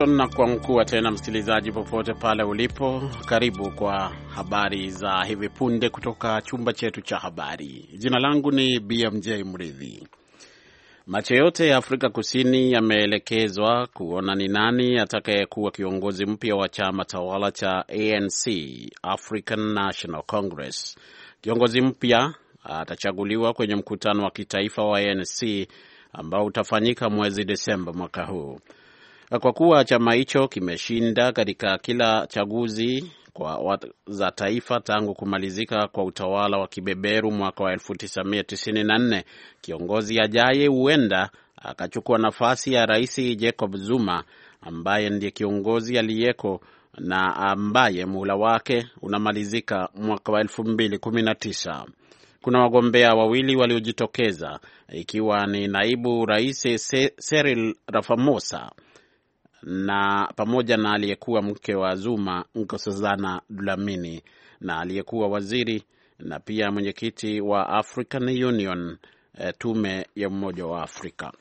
Na kwa mkuu tena msikilizaji popote pale ulipo, karibu kwa habari za hivi punde kutoka chumba chetu cha habari. Jina langu ni BMJ Mridhi. Macho yote ya Afrika Kusini yameelekezwa kuona ni nani atakayekuwa kiongozi mpya wa chama tawala cha ANC, African National Congress. Kiongozi mpya atachaguliwa kwenye mkutano wa kitaifa wa ANC ambao utafanyika mwezi Desemba mwaka huu. Kwa kuwa chama hicho kimeshinda katika kila chaguzi za taifa tangu kumalizika kwa utawala wa kibeberu mwaka wa 1994, kiongozi ajaye huenda akachukua nafasi ya Rais Jacob Zuma ambaye ndiye kiongozi aliyeko na ambaye muhula wake unamalizika mwaka wa 2019. Kuna wagombea wawili waliojitokeza, ikiwa ni naibu rais Cyril Ramaphosa na pamoja na aliyekuwa mke wa Zuma, Nkosazana Dlamini, na aliyekuwa waziri na pia mwenyekiti wa African Union, tume ya Umoja wa Afrika.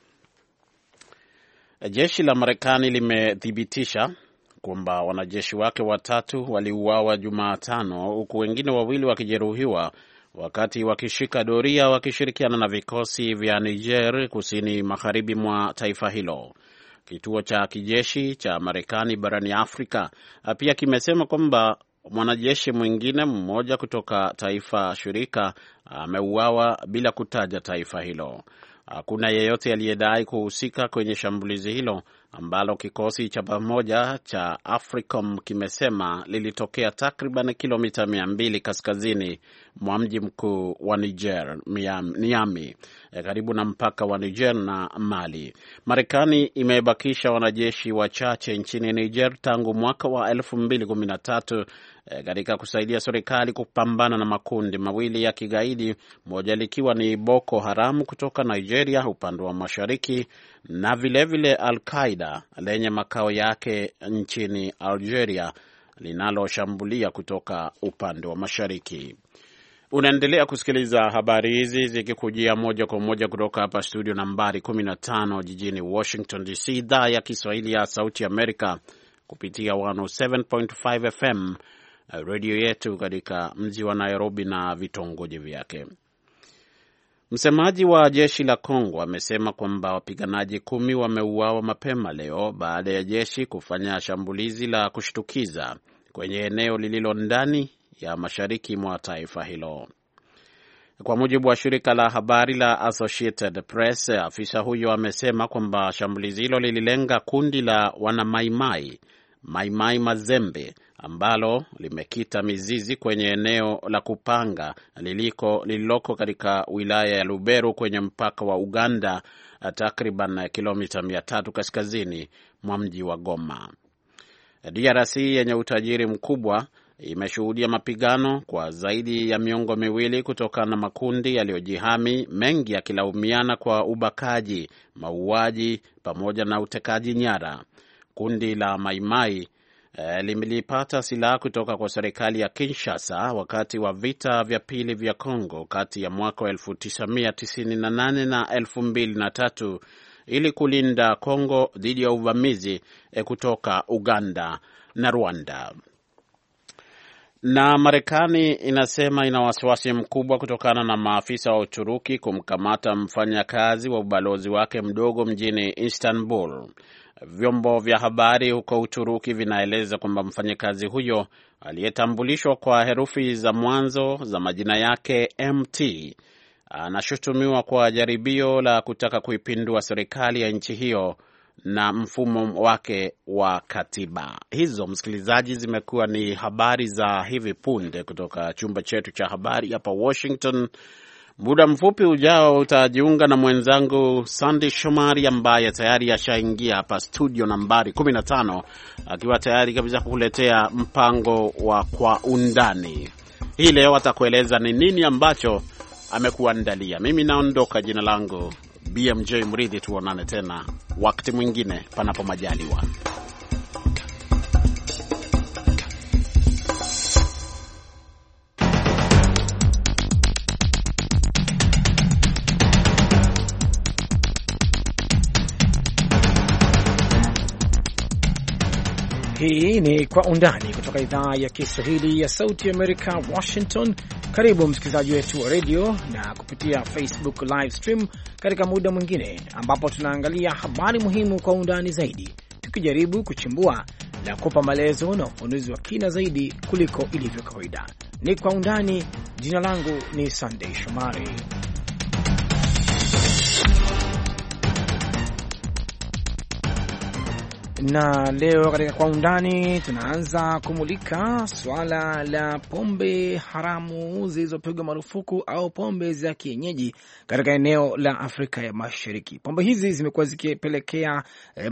Jeshi la Marekani limethibitisha kwamba wanajeshi wake watatu waliuawa Jumatano, huku wengine wawili wakijeruhiwa wakati wakishika doria wakishirikiana na vikosi vya Niger kusini magharibi mwa taifa hilo. Kituo cha kijeshi cha Marekani barani Afrika pia kimesema kwamba mwanajeshi mwingine mmoja kutoka taifa shirika ameuawa bila kutaja taifa hilo. Hakuna yeyote aliyedai kuhusika kwenye shambulizi hilo ambalo kikosi cha pamoja cha AFRICOM kimesema lilitokea takriban kilomita 200 kaskazini mwa mji mkuu wa Niger, Niamey, karibu na mpaka wa Niger na Mali. Marekani imebakisha wanajeshi wachache nchini Niger tangu mwaka wa 2013 katika kusaidia serikali kupambana na makundi mawili ya kigaidi, moja likiwa ni Boko Haram kutoka Nigeria upande wa mashariki na vilevile Al-Qaeda lenye makao yake nchini Algeria linaloshambulia kutoka upande wa mashariki. Unaendelea kusikiliza habari hizi zikikujia moja kwa moja kutoka hapa studio nambari 15 jijini Washington DC, idhaa ya Kiswahili ya Sauti Amerika, kupitia 107.5 FM radio yetu katika mji wa Nairobi na vitongoji vyake. Msemaji wa jeshi la Kongo amesema kwamba wapiganaji 10 wameuawa mapema leo baada ya jeshi kufanya shambulizi la kushtukiza kwenye eneo lililo ndani ya mashariki mwa taifa hilo. Kwa mujibu wa shirika la habari la Associated Press, afisa huyo amesema kwamba shambulizi hilo lililenga kundi la wanamaimai Maimai Mazembe ambalo limekita mizizi kwenye eneo la kupanga lililoko katika wilaya ya Lubero kwenye mpaka wa Uganda, takriban kilomita 300 kaskazini mwa mji wa Goma. DRC yenye utajiri mkubwa imeshuhudia mapigano kwa zaidi ya miongo miwili kutokana na makundi yaliyojihami, mengi yakilaumiana kwa ubakaji, mauaji pamoja na utekaji nyara. Kundi la Maimai limilipata silaha kutoka kwa serikali ya Kinshasa wakati wa vita vya pili vya Kongo kati ya mwaka 1998 na 2003 ili kulinda Kongo dhidi ya uvamizi kutoka Uganda na Rwanda. Na Marekani inasema ina wasiwasi mkubwa kutokana na maafisa wa Uturuki kumkamata mfanyakazi wa ubalozi wake mdogo mjini Istanbul. Vyombo vya habari huko Uturuki vinaeleza kwamba mfanyakazi huyo aliyetambulishwa kwa herufi za mwanzo za majina yake MT anashutumiwa kwa jaribio la kutaka kuipindua serikali ya nchi hiyo na mfumo wake wa katiba. Hizo, msikilizaji, zimekuwa ni habari za hivi punde kutoka chumba chetu cha habari hapa Washington. Muda mfupi ujao utajiunga na mwenzangu Sandy Shomari ambaye tayari ashaingia hapa studio nambari 15 akiwa tayari kabisa kukuletea mpango wa Kwa Undani. Hii leo atakueleza ni nini ambacho amekuandalia. Mimi naondoka, jina langu BMJ Mridhi. Tuonane tena wakati mwingine panapo majaliwa. Hii ni Kwa Undani kutoka idhaa ya Kiswahili ya Sauti ya Amerika, Washington. Karibu msikilizaji wetu wa redio na kupitia Facebook live stream katika muda mwingine ambapo tunaangalia habari muhimu kwa undani zaidi, tukijaribu kuchimbua na kupa maelezo na ufunuzi wa kina zaidi kuliko ilivyo kawaida. Ni Kwa Undani. Jina langu ni Sunday Shomari. Na leo katika Kwa Undani tunaanza kumulika swala la pombe haramu zilizopigwa marufuku au pombe za kienyeji katika eneo la Afrika ya Mashariki. Pombe hizi zimekuwa zikipelekea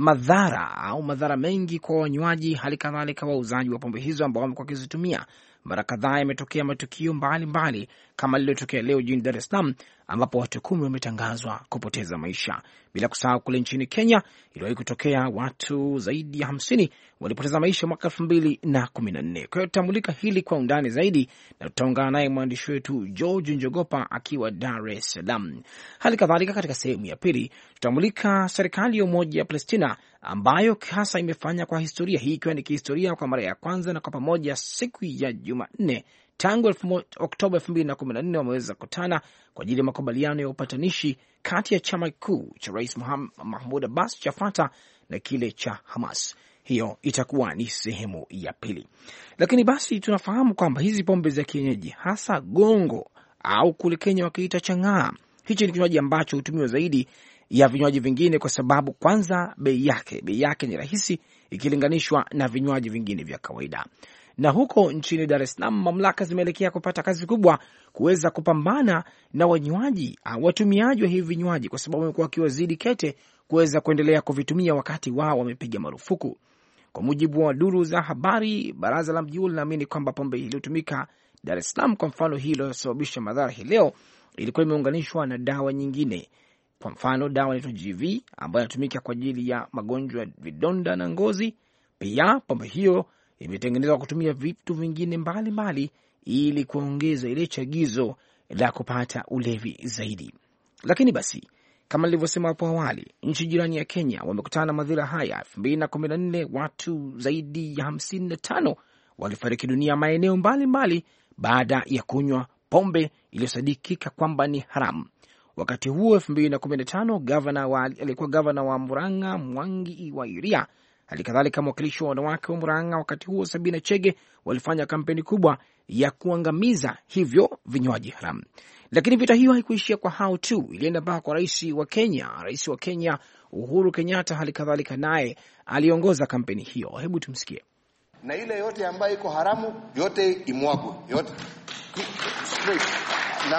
madhara mengi kwa wanywaji, hali kadhalika wauzaji wa pombe hizo ambao wamekuwa wakizitumia. Mara kadhaa yametokea matukio mbalimbali kama lililotokea leo jijini Dar es Salaam ambapo watu 10 wametangazwa kupoteza maisha. Bila kusahau kule nchini Kenya iliwahi kutokea watu zaidi ya 50 walipoteza maisha mwaka 2014. Kwa hiyo tutamulika hili kwa undani zaidi na tutaungana naye mwandishi wetu George Njogopa akiwa Dar es Salaam. Hali kadhalika katika sehemu ya pili tutamulika serikali ya umoja ya Palestina ambayo hasa imefanya kwa historia, hii ikiwa ni kihistoria kwa mara ya kwanza na kwa pamoja siku ya Jumanne tangu Oktoba 2014 wameweza kukutana kwa ajili ya makubaliano ya upatanishi kati ya chama kikuu cha Rais Mahmoud Abbas cha Fatah na kile cha Hamas. Hiyo itakuwa ni sehemu ya pili. Lakini basi tunafahamu kwamba hizi pombe za kienyeji, hasa gongo au kule Kenya wakiita chang'aa, hichi ni kinywaji ambacho hutumiwa zaidi ya vinywaji vingine kwa sababu kwanza bei yake ni rahisi ikilinganishwa na vinywaji vingine vya kawaida. Na huko nchini Dar es Salaam mamlaka zimeelekea kupata kazi kubwa kuweza kupambana na wanywaji au watumiaji wa hivi vinywaji, kwa sababu wamekuwa wakiwazidi kete kuweza kuendelea kuvitumia wakati wao wamepiga marufuku. Kwa mujibu wa duru za habari, baraza la mji linaamini kwamba pombe iliyotumika Dar es Salaam, kwa mfano hii iliyosababisha madhara hii leo, ilikuwa imeunganishwa na dawa nyingine. Kwa mfano dawa inaitwa GV ambayo inatumika kwa ajili ya magonjwa ya vidonda na ngozi. Pia pombe hiyo imetengenezwa kutumia vitu vingine mbalimbali ili kuongeza ile chagizo la kupata ulevi zaidi. Lakini basi kama nilivyosema hapo awali, nchi jirani ya Kenya wamekutana na madhira haya. 2014 watu zaidi ya 55 walifariki dunia maeneo mbalimbali baada ya kunywa pombe iliyosadikika kwamba ni haramu. Wakati huo 2015 alikuwa gavana wa Murang'a Mwangi wa Iria, halikadhalika mwakilishi wa wanawake wa Murang'a wakati huo Sabina Chege walifanya kampeni kubwa ya kuangamiza hivyo vinywaji haramu. Lakini vita hiyo haikuishia kwa hao tu, ilienda mpaka kwa rais wa Kenya Uhuru Kenyatta, halikadhalika naye aliongoza kampeni hiyo. Hebu tumsikie. Na ile yote ambayo iko haramu yote imwagwe yote straight, na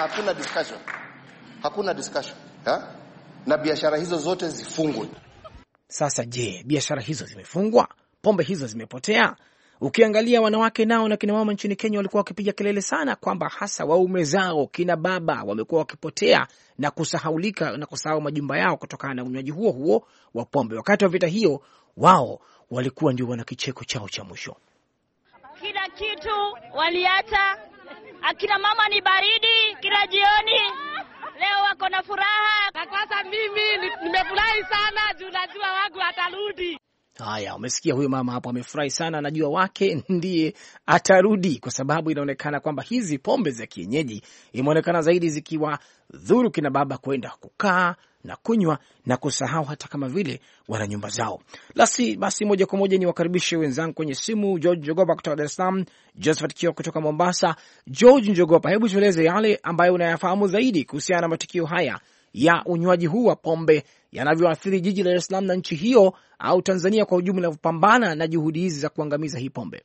hakuna discussion ha? Na biashara hizo zote zifungwe. Sasa je, biashara hizo zimefungwa? Pombe hizo zimepotea? Ukiangalia wanawake nao na kina mama nchini Kenya walikuwa wakipiga kelele sana kwamba hasa waume zao kina baba wamekuwa wakipotea na kusahaulika na kusahau majumba yao kutokana na unywaji huo wa pombe. Wakati wa vita hiyo wao walikuwa ndio wana kicheko chao cha mwisho. Kila kitu waliacha, akina mama ni baridi kila jioni. Leo wako na furaha. Na kwanza mimi nimefurahi sana juu najua wangu atarudi. Haya, umesikia huyo mama hapo amefurahi sana, anajua wake ndiye atarudi, kwa sababu inaonekana kwamba hizi pombe za kienyeji imeonekana zaidi zikiwa dhuru kina baba kwenda kukaa na kunywa na kusahau hata kama vile wana nyumba zao. Basi moja kwa moja ni wakaribishe wenzangu kwenye simu, George Njogopa kutoka Dar es Salaam, Josephat Kioko kutoka Mombasa. George Njogopa, hebu tueleze yale ambayo unayafahamu zaidi kuhusiana na matukio haya ya unywaji huu wa pombe yanavyoathiri jiji la Dar es Salaam na nchi hiyo au Tanzania kwa ujumla inavyopambana na juhudi hizi za kuangamiza hii pombe.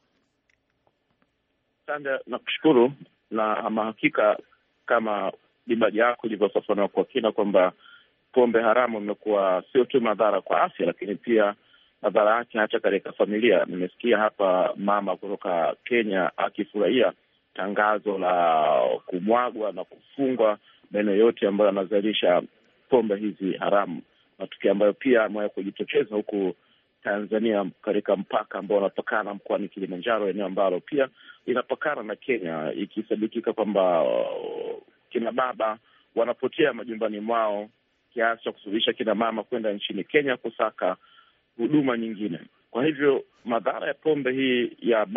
Asante na kushukuru, na ama hakika kama dibaji yako ilivyofafanua kwa kina kwamba pombe haramu imekuwa sio tu madhara kwa afya, lakini pia madhara yake hata katika familia. Nimesikia hapa mama kutoka Kenya akifurahia tangazo la kumwagwa na kufungwa maeneo yote ambayo yanazalisha pombe hizi haramu, matukio ambayo pia amewahi kujitokeza huku Tanzania katika mpaka ambao unapakana mkoani Kilimanjaro, eneo ambalo pia linapakana na Kenya, ikisadikika kwamba kina baba wanapotea majumbani mwao kiasi cha kusubisha kina mama kwenda nchini Kenya kusaka huduma nyingine. Kwa hivyo madhara ya pombe hii ya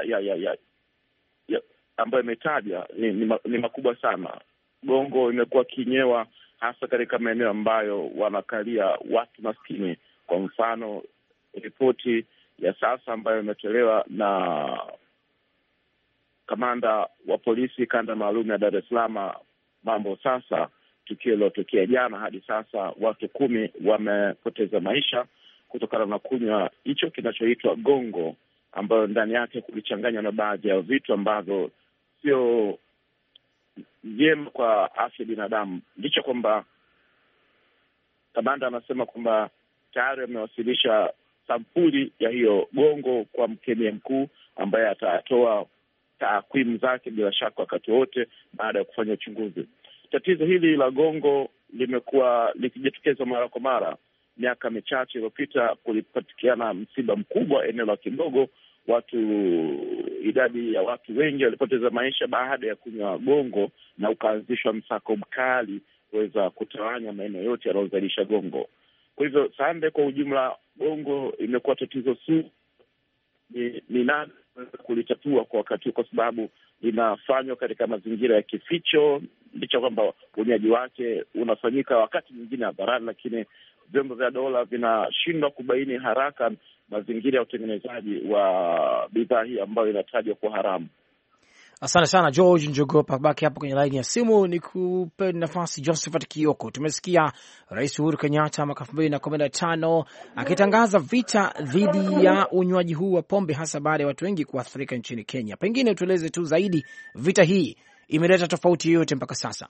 ambayo imetaja ni makubwa sana. Gongo imekuwa kinyewa hasa katika maeneo ambayo wanakalia watu maskini. Kwa mfano, ripoti ya sasa ambayo imetolewa na kamanda wa polisi kanda maalum ya Dar es Salaam, Mambo Sasa, tukio lilotokea jana, hadi sasa watu 10 wamepoteza maisha kutokana na kunywa hicho kinachoitwa gongo, ambayo ndani yake kulichanganywa na baadhi ya vitu ambavyo sio vyema kwa afya binadamu. Licha kwamba kamanda anasema kwamba tayari amewasilisha sampuli ya hiyo gongo kwa mkemia mkuu ambaye atatoa takwimu zake bila shaka wakati wote baada ya kufanya uchunguzi. Tatizo hili la gongo limekuwa likijitokeza mara kwa mara. Miaka michache iliyopita kulipatikana msiba mkubwa eneo la Kidogo. Idadi ya watu wengi walipoteza maisha baada ya kunywa gongo, na ukaanzishwa msako mkali kuweza kutawanya maeneo yote yanayozalisha gongo. Kwa hivyo Sande, kwa ujumla, gongo imekuwa tatizo sugu. Ni nani kulitatua kwa wakati, kwa sababu linafanywa katika mazingira ya kificho, licha kwamba unywaji wake unafanyika wakati mwingine hadharani, lakini vyombo vya dola vinashindwa kubaini haraka mazingira ya utengenezaji wa bidhaa hii ambayo inatajwa kwa haramu. Asante sana George Njogopa, baki hapo kwenye laini ya simu. Ni kupe nafasi Josephat Kioko. Tumesikia Rais Uhuru Kenyatta mwaka 2015 akitangaza vita dhidi ya unywaji huu wa pombe, hasa baada ya watu wengi kuathirika nchini Kenya. Pengine tueleze tu zaidi, vita hii imeleta tofauti yoyote mpaka sasa?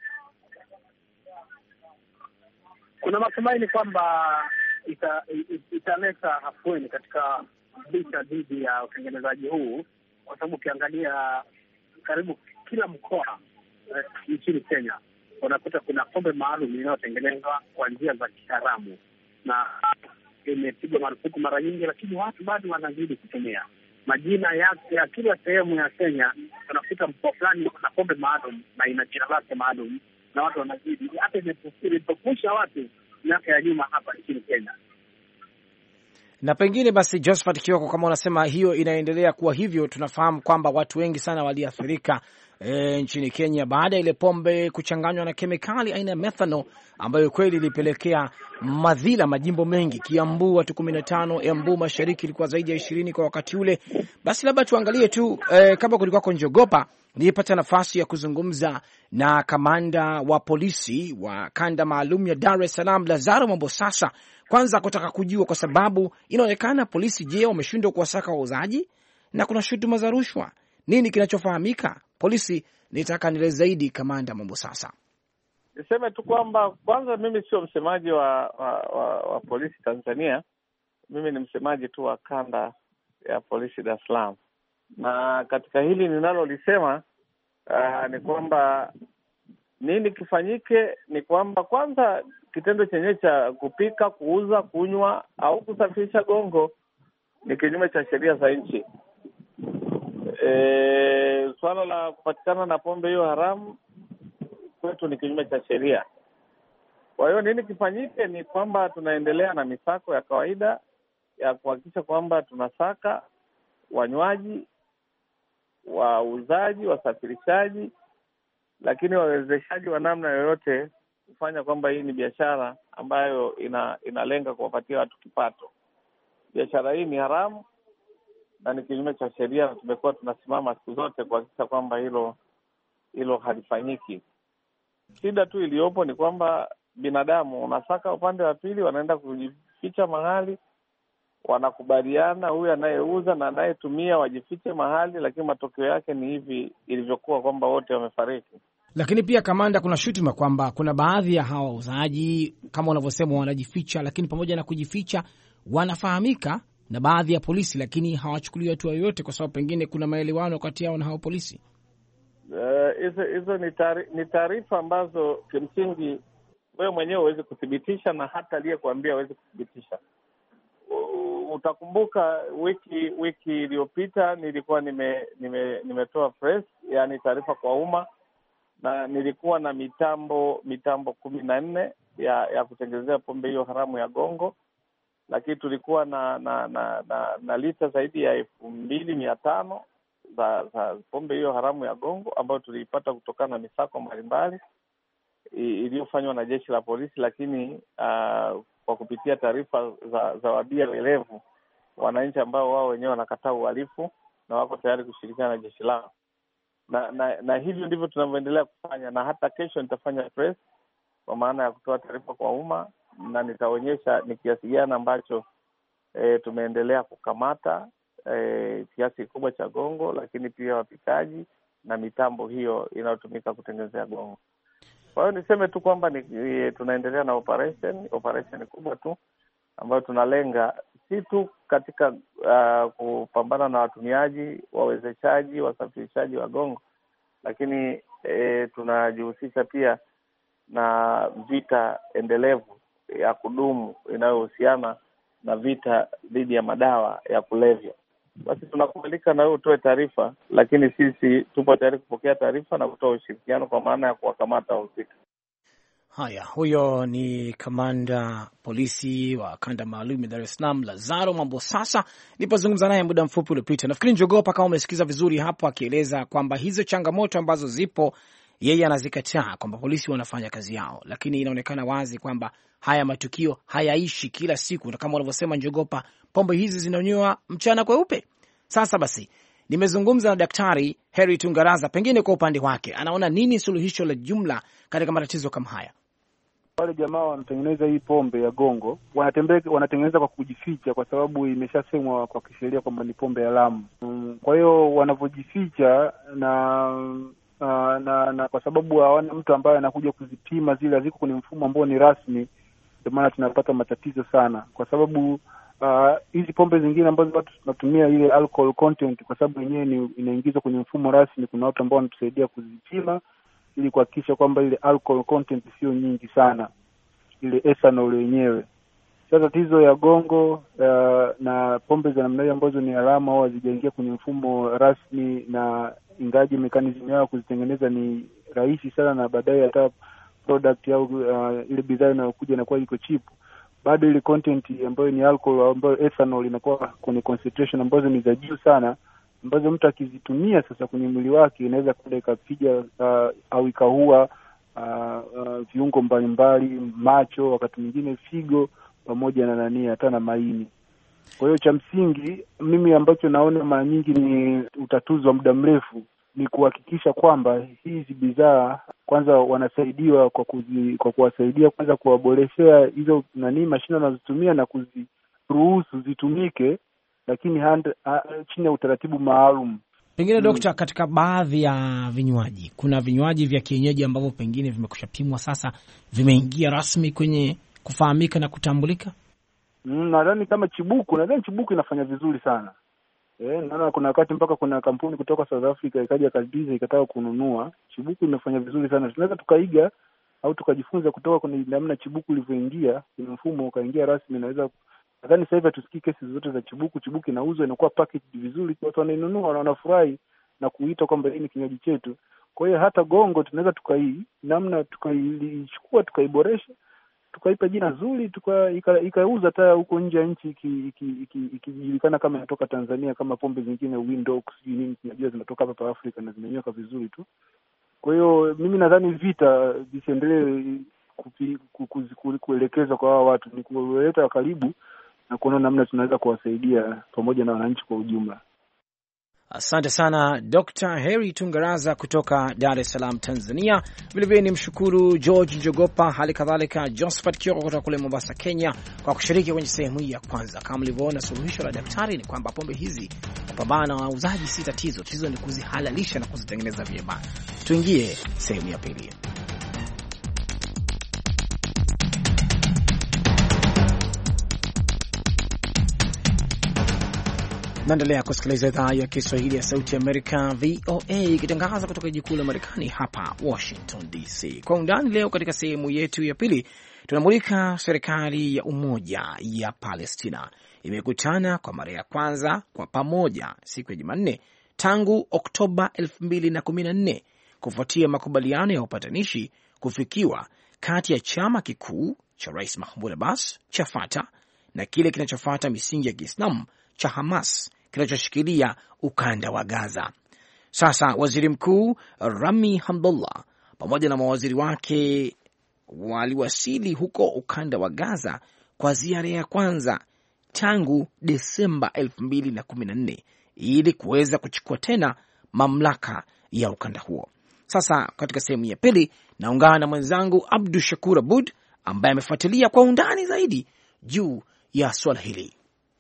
Kuna matumaini kwamba italeta afueni katika vita dhidi ya utengenezaji huu, kwa sababu ukiangalia karibu kila mkoa nchini Kenya unakuta kuna pombe maalum inayotengenezwa kwa njia za kiharamu, na imepigwa marufuku mara nyingi, lakini watu bado wanazidi kutumia. Majina ya kila sehemu ya Kenya unakuta mkoa fulani na pombe maalum na ina jina lake maalum, na watu wanazidi. Hata imepofusha watu miaka ya nyuma hapa nchini Kenya. Na pengine basi, Josephat Kioko, kama unasema hiyo inaendelea kuwa hivyo, tunafahamu kwamba watu wengi sana waliathirika nchini Kenya baada ya ile pombe kuchanganywa na kemikali aina ya methanol, ambayo kweli ilipelekea madhila majimbo mengi. Kiambu watu 15, Embu Mashariki ilikuwa zaidi ya 20 kwa wakati ule. Basi labda tuangalie tu kama kulikuwa kwa Njogopa, nilipata nafasi ya kuzungumza na kamanda wa polisi wa kanda maalum ya Dar es Salaam, Lazaro Mambo Sasa, kwanza kutaka kujua, kwa sababu inaonekana polisi, je, wameshindwa kuwasaka wauzaji na kuna shutuma za rushwa. Nini kinachofahamika polisi? Nitaka nieleze zaidi, kamanda Mambo Sasa. Niseme tu kwamba kwanza, mimi sio msemaji wa polisi Tanzania. Mimi ni msemaji tu wa kanda ya polisi Dar es Salaam, na katika hili ninalolisema ni kwamba nini kifanyike ni kwamba kwanza, kitendo chenye cha kupika, kuuza, kunywa au kusafirisha gongo ni kinyume cha sheria za nchi. Swala la kupatikana na pombe hiyo haramu kwetu ni kinyume cha sheria. Kwa hiyo nini kifanyike ni kwamba tunaendelea na misako ya kawaida ya kuhakikisha kwamba tunasaka wanywaji, wauzaji, wasafirishaji, lakini wawezeshaji wa namna yoyote kufanya kwamba hii ni biashara ambayo inalenga kuwapatia watu kipato. Biashara hii ni haramu na ni kinyume cha sheria, na tumekuwa tunasimama siku zote kuhakikisha kwamba hilo halifanyiki. Shida tu iliyopo ni kwamba binadamu unasaka upande wa pili, wanaenda kujificha mahali, wanakubaliana huyu anayeuza na anayetumia wajifiche mahali, lakini matokeo yake ni hivi ilivyokuwa, kwamba wote wamefariki. Lakini pia kamanda, kuna shutuma kwamba kuna baadhi ya hawa wauzaji kama unavyosema wanajificha, lakini pamoja na kujificha wanafahamika na baadhi ya polisi, lakini hawachukuliwi hatua yoyote kwa sababu pengine kuna maelewano kati yao na hao polisi. Hizo ni taarifa ambazo kimsingi wewe mwenyewe huwezi kuthibitisha, na hata aliyekuambia huwezi kuthibitisha. Utakumbuka wiki iliyopita nilikuwa nimetoa press, yani taarifa kwa umma, na nilikuwa na mitambo 14 ya kutengenezea pombe hiyo haramu ya gongo, lakini tulikuwa na lita zaidi ya 2,500 za pombe hiyo haramu ya gongo ambayo tuliipata kutokana na misako mbalimbali iliyofanywa na jeshi la polisi, lakini kwa kupitia taarifa za wabia welevu, wananchi ambao wao wenyewe wanakataa uhalifu na wako tayari kushirikiana na jeshi lao. Na hivyo ndivyo tunavyoendelea kufanya, na hata kesho nitafanya press kwa maana ya kutoa taarifa kwa umma, na nitaonyesha ni kiasi gani ambacho tumeendelea kukamata kiasi kikubwa cha gongo, lakini pia wapikaji na mitambo hiyo inayotumika kutengenezea gongo. Kwa hiyo niseme tu kwamba tunaendelea na operation kubwa tu ambayo tunalenga si tu katika kupambana na watumiaji, wawezeshaji, wasafirishaji wa gongo, lakini tunajihusisha pia na vita endelevu ya kudumu inayohusiana na vita dhidi ya madawa ya kulevya. Basi tunakubalika na wewe utoe taarifa, lakini sisi tupo tayari kupokea taarifa na kutoa ushirikiano kwa maana ya kuwakamata wahusika. Haya, huyo ni kamanda polisi wa kanda maalum ya Dar es Salaam Lazaro Mambosasa, nilipozungumza naye muda mfupi uliopita. Nafikiri Njogopa, kama umesikiza vizuri hapo, akieleza kwamba hizo changamoto ambazo zipo yeye anazikataa, kwamba polisi wanafanya kazi yao, lakini inaonekana wazi kwamba haya matukio hayaishi kila siku, na kama wanavyosema Njogopa, pombe hizi zinanywa mchana kweupe. Sasa basi, nimezungumza na Daktari Henry Tungaraza, pengine kwa upande wake anaona nini suluhisho la jumla katika matatizo kama haya. Wale jamaa wanatengeneza hii pombe ya gongo wanatengeneza kwa kujificha, kwa sababu imeshasemwa kwa kisheria kwamba ni pombe ya lamu. Kwa hiyo wanavyojificha na kwa sababu hawana mtu ambaye anakuja kuzipima, zile haziko kwenye mfumo ambao ni rasmi, ndio maana tunapata matatizo sana, kwa sababu hizi pombe zingine ambazo watu tunatumia ile alcohol content, kwa sababu yenyewe inaingizwa kwenye mfumo rasmi, kuna watu ambao wanatusaidia kuzipima ili kuhakikisha kwamba ile alcohol content sio nyingi sana, ile ethanol yenyewe. Sasa tatizo ya gongo na pombe za namna hiyo ambazo ni alama au hazijaingia kwenye mfumo rasmi, na ingaji mechanism yao kuzitengeneza ni rahisi sana, na baadaye hata product au ile bidhaa inayokuja inakuwa iko cheap, bado ile content ambayo ni alcohol ambayo ethanol inakuwa kwenye concentration ambazo ni za juu sana, ambazo mtu akizitumia sasa kwenye mwili wake inaweza kwenda ikapiga au ikaua viungo mbalimbali, macho, wakati mwingine figo, pamoja na hata na maini. Kwa hiyo cha msingi mimi ambacho naona mara nyingi ni utatuzi wa muda mrefu ni kuhakikisha kwamba hizi bidhaa kwanza wanasaidiwa kwa kuwasaidia kwanza kuwaboreshea hizo mashine wanazotumia na kuziruhusu zitumike, lakini chini ya utaratibu maalum. Pengine Dokta, katika baadhi ya vinywaji, kuna vinywaji vya kienyeji ambavyo pengine vimekushapimwa sasa, vimeingia rasmi kwenye kufahamika na kutambulika. Nadhani kama Chibuku inafanya vizuri sana. Naona kuna wakati mpaka kuna kampuni kutoka South Africa ikaja kabisa ikataka kununua. Chibuku imefanya vizuri sana. Tunaweza tukaiga au tukajifunza kutoka kwenye namna Chibuku ilivyoingia kwenye mfumo ukaingia rasmi. Nadhani sasa hivi tusikii kesi zote za Chibuku. Chibuku inauzwa, inakuwa packaged vizuri, watu wanainunua na wanafurahi na kuita kwamba hii ni kinywaji chetu. Kwa hiyo hata gongo tunaweza tukaichukua tukaiboresha, tukaipa jina zuri, ikauza hata huko nje ya nchi ikijulikana kama inatoka Tanzania, kama pombe zingine Windows nini tunajua zinatoka hapa Afrika na zimenyoka vizuri tu. Kwa hiyo mimi nadhani vita visiendelee kuelekezwa kwa hao watu, ni kuwaleta karibu na kuona namna tunaweza kuwasaidia pamoja na wananchi kwa ujumla. Asante sana Dr. Henry Tungaraza kutoka Dar es Salaam, Tanzania. Vilevile ni mshukuru George Njogopa, hali kadhalika Josephat Kioko kutoka kule Mombasa, Kenya, kwa kushiriki kwenye sehemu hii ya kwanza. Kama mlivyoona, suluhisho la daktari ni kwamba pombe hizi kupambana na wauzaji si tatizo, tatizo ni kuzihalalisha na kuzitengeneza vyema. Tuingie sehemu ya pili. Naendelea kusikiliza idhaa ya Kiswahili ya Sauti ya Amerika, VOA, ikitangaza kutoka jiji kuu la Marekani hapa Washington DC. Kwa undani leo, katika sehemu yetu ya pili, tunamulika serikali ya umoja ya Palestina imekutana kwa mara ya kwanza kwa pamoja siku ya Jumanne tangu Oktoba 2014 kufuatia makubaliano ya upatanishi kufikiwa kati ya chama kikuu cha Rais Mahmoud Abbas cha Fatah na kile kinachofuata misingi ya Kiislamu cha Hamas kinachoshikilia ukanda wa Gaza. Sasa waziri mkuu Rami Hamdullah pamoja na mawaziri wake waliwasili huko ukanda wa Gaza kwa ziara ya kwanza tangu Desemba 2014 ili kuweza kuchukua tena mamlaka ya ukanda huo. Sasa katika sehemu ya pili naungana na mwenzangu Abdu Shakur Abud ambaye amefuatilia kwa undani zaidi juu ya swala hili.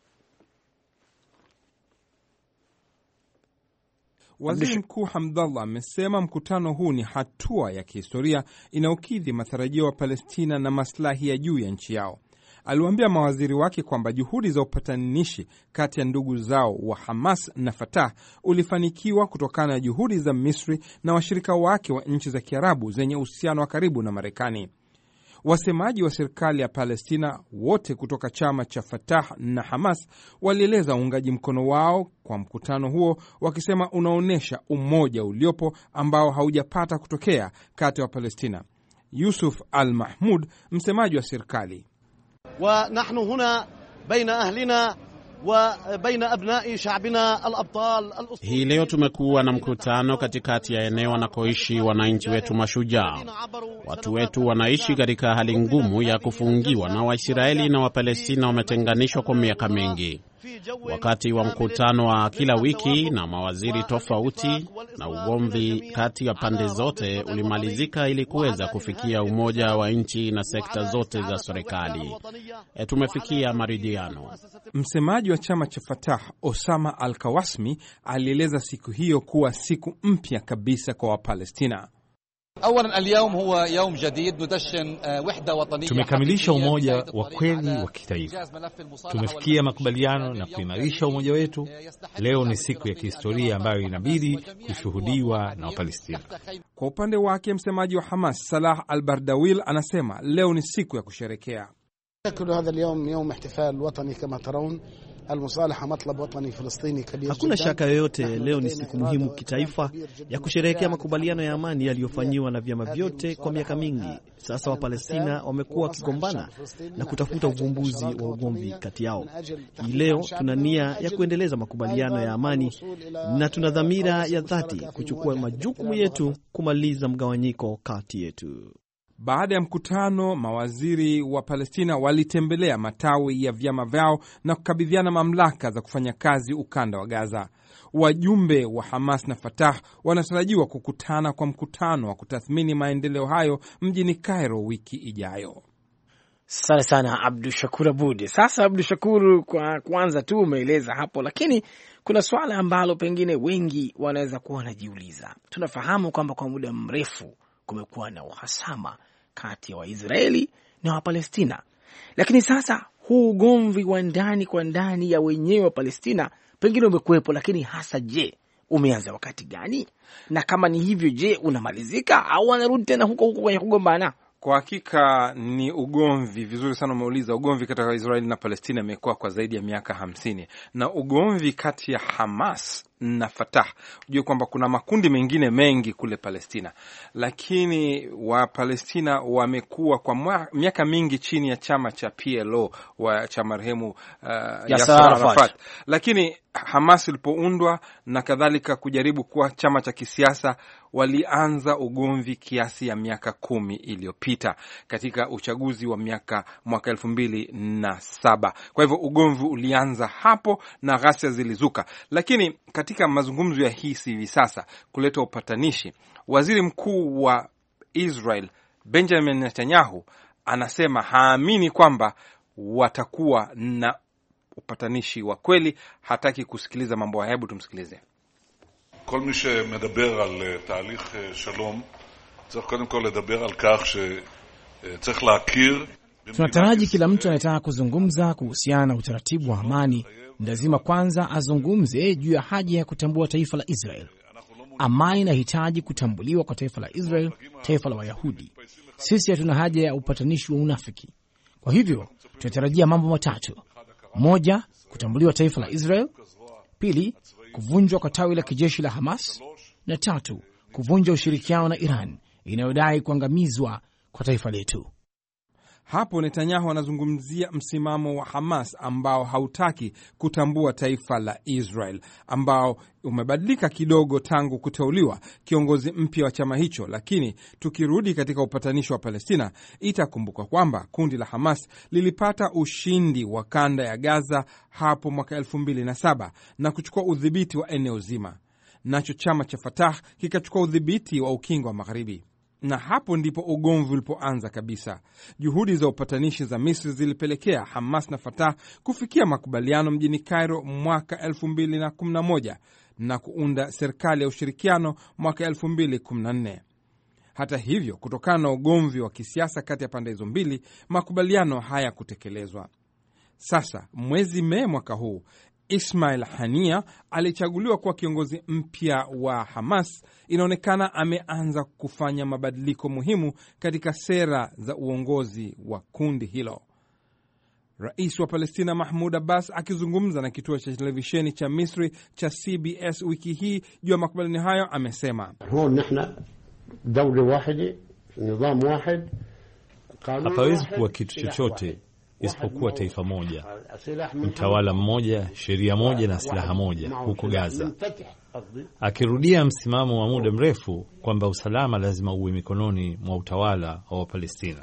Waziri Mkuu Hamdallah amesema mkutano huu ni hatua ya kihistoria inayokidhi matarajio ya Palestina na maslahi ya juu ya nchi yao. Aliwaambia mawaziri wake kwamba juhudi za upatanishi kati ya ndugu zao wa Hamas na Fatah ulifanikiwa kutokana na juhudi za Misri na washirika wake wa nchi za Kiarabu zenye uhusiano wa karibu na Marekani. Wasemaji wa serikali ya Palestina wote kutoka chama cha Fatah na Hamas walieleza uungaji mkono wao kwa mkutano huo, wakisema unaonyesha umoja uliopo ambao haujapata kutokea kati ya Palestina. Yusuf Al-Mahmud, msemaji wa serikali: wa nahnu huna baina ahlina wa baina abnai sha'bina al-abtal. Hii leo tumekuwa na mkutano katikati ya eneo wanakoishi wananchi wetu mashujaa. Watu wetu wanaishi katika hali ngumu ya kufungiwa, na Waisraeli na Wapalestina wametenganishwa kwa miaka mingi. Wakati wa mkutano wa kila wiki na mawaziri tofauti, na ugomvi kati ya pande zote ulimalizika ili kuweza kufikia umoja wa nchi na sekta zote za serikali. Tumefikia maridhiano. Msemaji wa chama cha Fatah Osama Al-Kawasmi alieleza siku hiyo kuwa siku mpya kabisa kwa Wapalestina. Tumekamilisha umoja wa kweli wa kitaifa. Tumefikia makubaliano na kuimarisha umoja wetu. Leo ni siku ya kihistoria ambayo inabidi kushuhudiwa na Wapalestina. Kwa upande wake, msemaji wa Hamas Salah Al-Bardawil anasema leo ni siku ya kusherekea. Hakuna shaka yoyote, leo ni siku muhimu kitaifa ya kusherehekea makubaliano ya amani yaliyofanyiwa na vyama vyote kwa miaka mingi. Sasa Wapalestina wamekuwa wakigombana na kutafuta uvumbuzi wa ugomvi kati yao. Hii leo tuna nia ya kuendeleza makubaliano ya amani na tuna dhamira ya dhati kuchukua majukumu yetu kumaliza mgawanyiko kati yetu. Baada ya mkutano, mawaziri wa Palestina walitembelea matawi ya vyama vyao na kukabidhiana mamlaka za kufanya kazi ukanda wa Gaza. Wajumbe wa Hamas na Fatah wanatarajiwa kukutana kwa mkutano wa kutathmini maendeleo hayo mjini Cairo wiki ijayo. Asante sana Abdu Shakur Abud. Sasa Abdu Shakur, kwa kwanza tu umeeleza hapo, lakini kuna swala ambalo pengine wengi wanaweza kuwa wanajiuliza. Tunafahamu kwamba kwa muda mrefu kumekuwa na uhasama kati ya Waisraeli na Wapalestina, lakini sasa huu ugomvi wa ndani kwa ndani ya wenyewe wa Palestina pengine umekuwepo, lakini hasa je, umeanza wakati gani? Na kama ni hivyo, je, unamalizika au wanarudi tena huko kwenye kugombana? Kwa hakika ni ugomvi. Vizuri sana umeuliza. Ugomvi kati ya Israeli na Palestina imekuwa kwa zaidi ya miaka 50, na ugomvi kati ya Hamas na Fatah, unajua kwamba kuna makundi mengine mengi kule Palestina, lakini wa Palestina wamekuwa kwa miaka mingi chini ya chama cha PLO cha marehemu Yasser Arafat. Lakini Hamas ilipoundwa na kadhalika kujaribu kuwa chama cha kisiasa, walianza ugomvi kiasi ya miaka 10 iliyopita katika uchaguzi wa mwaka 2007. Kwa hivyo ugomvi ulianza hapo na ghasia zilizuka, lakini katika mazungumzo ya hivi sasa kuleta upatanishi, waziri mkuu wa Israel Benjamin Netanyahu anasema haamini kwamba watakuwa na upatanishi wa kweli. Hataki kusikiliza mambo haya. Hebu tumsikilize. כל מי שמדבר על תהליך שלום צריך קודם כל לדבר על כך שצריך להכיר. Tunataraji kila mtu anayetaka kuzungumza kuhusiana na utaratibu wa amani lazima kwanza azungumze juu ya haja ya kutambua taifa la Israel. Amani inahitaji kutambuliwa kwa taifa la Israel, taifa la Wayahudi. Sisi hatuna haja ya upatanishi wa unafiki. Kwa hivyo tunatarajia mambo matatu: moja, kutambuliwa taifa la Israel; pili, kuvunjwa kwa tawi la kijeshi la Hamas; na tatu, kuvunja ushirikiano na Iran inayodai kuangamizwa kwa taifa letu. Hapo Netanyahu anazungumzia msimamo wa Hamas ambao hautaki kutambua taifa la Israel, ambao umebadilika kidogo tangu kuteuliwa kiongozi mpya wa chama hicho. Lakini tukirudi katika upatanishi wa Palestina, itakumbuka kwamba kundi la Hamas lilipata ushindi wa kanda ya Gaza hapo mwaka 2007 na kuchukua udhibiti wa eneo zima. Nacho chama cha Fatah kikachukua udhibiti wa ukingo wa Magharibi. Na hapo ndipo ugomvi ulipoanza kabisa. Juhudi za upatanishi za Misri zilipelekea Hamas na Fatah kufikia makubaliano mjini Cairo mwaka 2011 na kuunda serikali ya ushirikiano mwaka 2014. Hata hivyo, kutokana na ugomvi wa kisiasa kati ya pande hizo mbili, makubaliano haya kutekelezwa. Sasa mwezi Mei mwaka huu, Ismail Hania alichaguliwa kuwa kiongozi mpya wa Hamas. Inaonekana ameanza kufanya mabadiliko muhimu katika sera za uongozi wa kundi hilo. Rais wa Palestina Mahmoud Abbas akizungumza na kituo cha televisheni cha Misri cha CBS wiki hii juu ya makubaliano hayo amesema, hapawezi kuwa kitu chochote isipokuwa taifa moja, mtawala mmoja, sheria moja na silaha moja huko Gaza, akirudia msimamo wa muda mrefu kwamba usalama lazima uwe mikononi mwa utawala wa Palestina.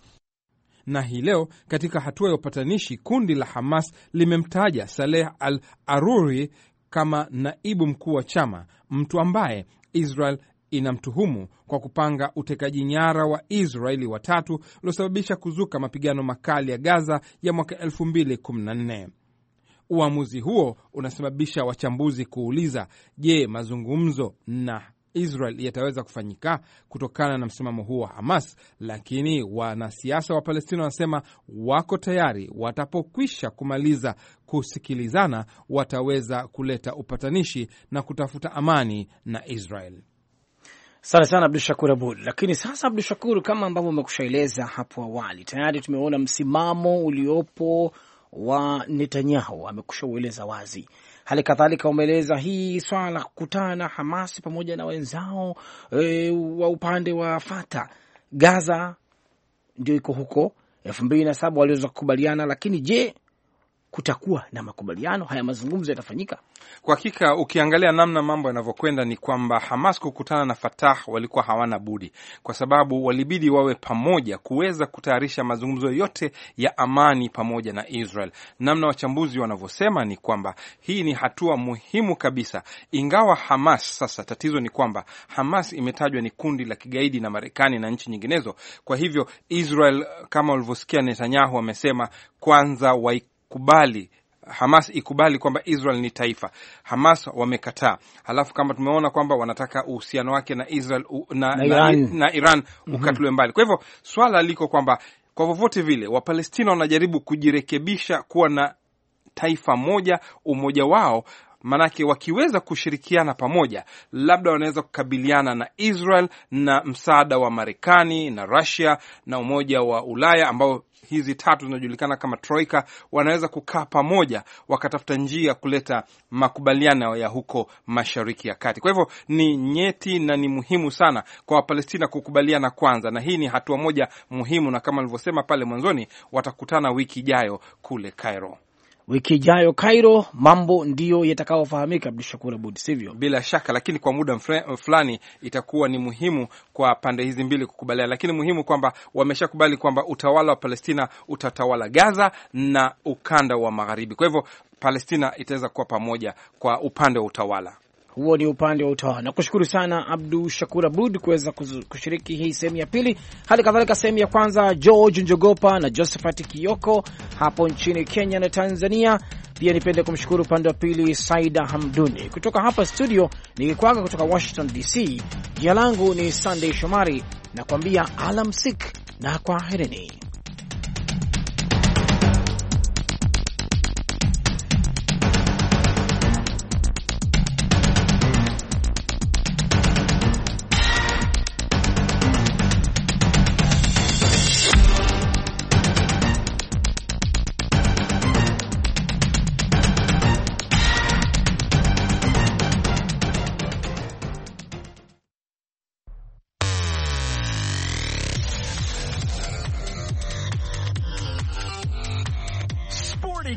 Na hii leo katika hatua ya upatanishi, kundi la Hamas limemtaja Saleh al-Aruri kama naibu mkuu wa chama, mtu ambaye Israel inamtuhumu kwa kupanga utekaji nyara wa Israeli watatu uliosababisha kuzuka mapigano makali ya Gaza ya mwaka 2014. Uamuzi huo unasababisha wachambuzi kuuliza, je, mazungumzo na Israel yataweza kufanyika kutokana na msimamo huo wa Hamas? Lakini wanasiasa wa Palestina wanasema wako tayari, watapokwisha kumaliza kusikilizana wataweza kuleta upatanishi na kutafuta amani na Israel. Asante sana Abdul Shakur Abud. Lakini sasa Abdul Shakur, kama ambavyo umekushaeleza hapo awali, tayari tumeona msimamo uliopo wa Netanyahu, amekushaueleza wazi. Hali kadhalika umeeleza hii swala la kukutana na Hamas pamoja na wenzao wa upande wa Fatah. Gaza ndio iko huko 2007 waliweza kukubaliana, lakini je, kutakuwa na makubaliano? Haya mazungumzo yatafanyika? Kwa hakika ukiangalia namna mambo yanavyokwenda ni kwamba Hamas kukutana na Fatah walikuwa hawana budi, kwa sababu walibidi wawe pamoja kuweza kutayarisha mazungumzo yote ya amani pamoja na Israel. Namna wachambuzi wanavyosema ni kwamba hii ni hatua muhimu kabisa, ingawa Hamas, sasa tatizo ni kwamba Hamas imetajwa ni kundi la kigaidi na Marekani na nchi nyinginezo. Kwa hivyo Israel, kama ulivyosikia Netanyahu amesema, kwanza kubali Hamas ikubali kwamba Israel ni taifa. Hamas wamekataa. Halafu kama tumeona kwamba wanataka uhusiano wake na Israel na Iran ukatulwe mbali. Kwa hivyo swala liko kwamba kwa vovote vile Wapalestina wanajaribu kujirekebisha kuwa na taifa moja, umoja wao. Manake wakiweza kushirikiana pamoja, labda wanaweza kukabiliana na Israel na msaada wa Marekani na Russia na Umoja wa Ulaya, ambao hizi tatu zinajulikana kama Troika, wanaweza kukaa pamoja wakatafuta njia kuleta makubaliano ya huko Mashariki ya Kati. Kwa hivyo ni nyeti na ni muhimu sana kwa Wapalestina kukubaliana kwanza, na hii ni hatua moja muhimu, na kama nilivyosema pale mwanzoni, watakutana wiki ijayo kule Cairo. Wiki ijayo Cairo, mambo ndiyo yatakayofahamika, Abdul Shakur Abud, sivyo? Bila shaka, lakini kwa muda fulani itakuwa ni muhimu kwa pande hizi mbili kukubaliana, lakini muhimu kwamba wameshakubali kwamba utawala wa Palestina utatawala Gaza na ukanda wa Magharibi. Kwa hivyo Palestina itaweza kuwa pamoja kwa upande wa utawala. Huo ni upande wa utawala. Nakushukuru sana Abdul Shakur Abud kuweza kushiriki hii sehemu ya pili. Hali kadhalika sehemu ya kwanza George Njogopa na Josephat Kioko hapo nchini Kenya na Tanzania. Pia nipende kumshukuru upande wa pili Saida Hamduni. Kutoka hapa studio nikikwaga kutoka Washington DC, jina langu ni Sunday Shomari, na kuambia alamsik na kwaherini.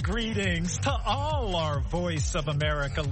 greetings to all our Voice of America